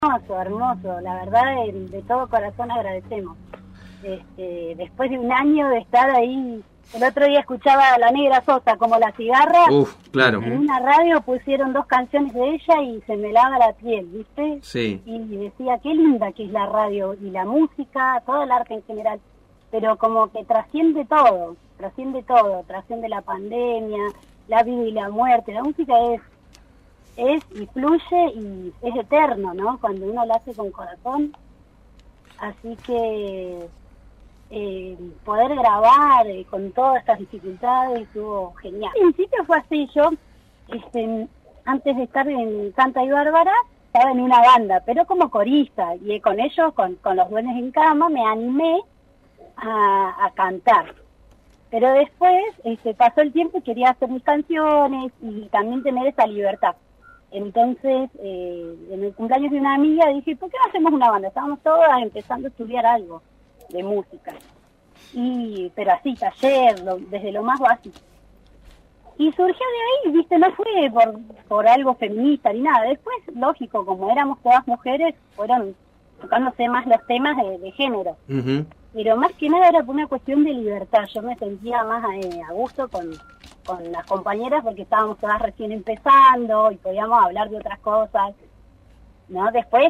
Hermoso, hermoso, la verdad de todo corazón agradecemos. Después de un año de estar ahí, el otro día escuchaba a la Negra Sosa como La Cigarra. Claro. En una radio pusieron 2 canciones de ella y se me lava la piel, ¿viste? Sí. Y decía, qué linda que es la radio y la música, todo el arte en general, pero como que trasciende todo, trasciende la pandemia, la vida y la muerte. La música es y fluye y es eterno, ¿no? Cuando uno lo hace con corazón. Así que poder grabar con todas estas dificultades estuvo genial. En principio fue así, yo antes de estar en Santa y Bárbara estaba en una banda, pero como corista, y con ellos, con los Duendes en Cama, me animé a cantar. Pero después pasó el tiempo y quería hacer mis canciones y también tener esa libertad. Entonces, en el cumpleaños de una amiga dije, ¿por qué no hacemos una banda? Estábamos todas empezando a estudiar algo de música. Pero así, taller, desde lo más básico. Y surgió de ahí, ¿viste? No fue por algo feminista ni nada. Después, lógico, como éramos todas mujeres, fueron tocándose más los temas de género. Uh-huh. Pero más que nada era por una cuestión de libertad. Yo me sentía más a gusto con las compañeras porque estábamos todas recién empezando y podíamos hablar de otras cosas, ¿no? Después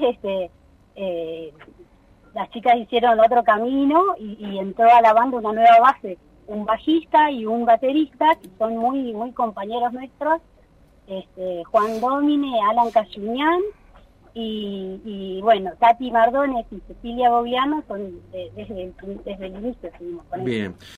las chicas hicieron otro camino y entró a la banda una nueva base, un bajista y un baterista que son muy muy compañeros nuestros, Juan Domine, Alan Cayuñán y bueno, Tati Mardones y Cecilia Boviano son desde el inicio seguimos con ellos. Bien.